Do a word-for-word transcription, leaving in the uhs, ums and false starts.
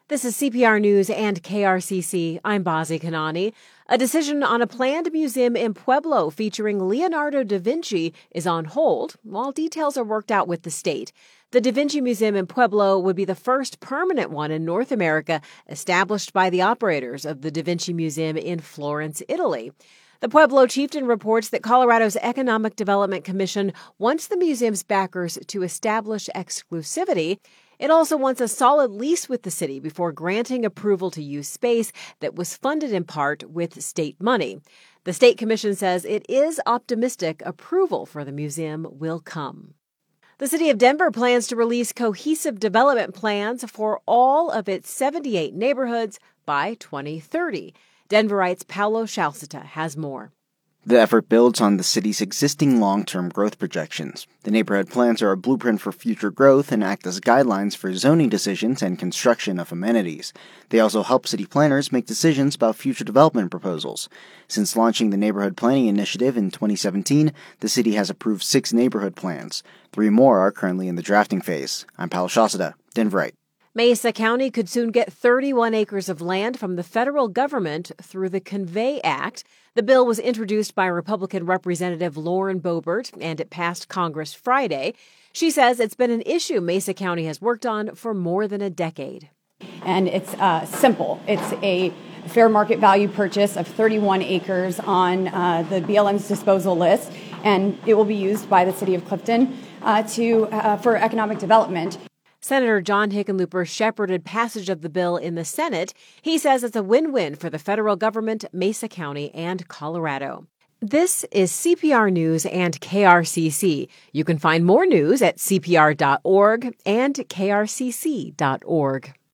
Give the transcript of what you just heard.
This is C P R News and K R C C. I'm Bazi Kanani. A decision on a planned museum in Pueblo featuring Leonardo da Vinci is on hold while details are worked out with the state. The Da Vinci Museum in Pueblo would be the first permanent one in North America established by the operators of the Da Vinci Museum in Florence, Italy. The Pueblo chieftain reports that Colorado's Economic Development Commission wants the museum's backers to establish exclusivity. It also wants a solid lease with the city before granting approval to use space that was funded in part with state money. The state commission says it is optimistic approval for the museum will come. The city of Denver plans to release cohesive development plans for all of its seventy-eight neighborhoods by twenty thirty. Denverite's Paulo Shalcita has more. The effort builds on the city's existing long-term growth projections. The neighborhood plans are a blueprint for future growth and act as guidelines for zoning decisions and construction of amenities. They also help city planners make decisions about future development proposals. Since launching the Neighborhood Planning Initiative in twenty seventeen, the city has approved six neighborhood plans. Three more are currently in the drafting phase. I'm Paulo Shalcita, Denverite. Mesa County could soon get thirty-one acres of land from the federal government through the Convey Act. The bill was introduced by Republican Representative Lauren Boebert, and it passed Congress Friday. She says it's been an issue Mesa County has worked on for more than a decade. And it's uh, simple. It's a fair market value purchase of thirty-one acres on uh, the B L M's disposal list, and it will be used by the city of Clifton uh, to uh, for economic development. Senator John Hickenlooper shepherded passage of the bill in the Senate. He says it's a win-win for the federal government, Mesa County, and Colorado. This is C P R News and K R C C. You can find more news at C P R dot org and K R C C dot org.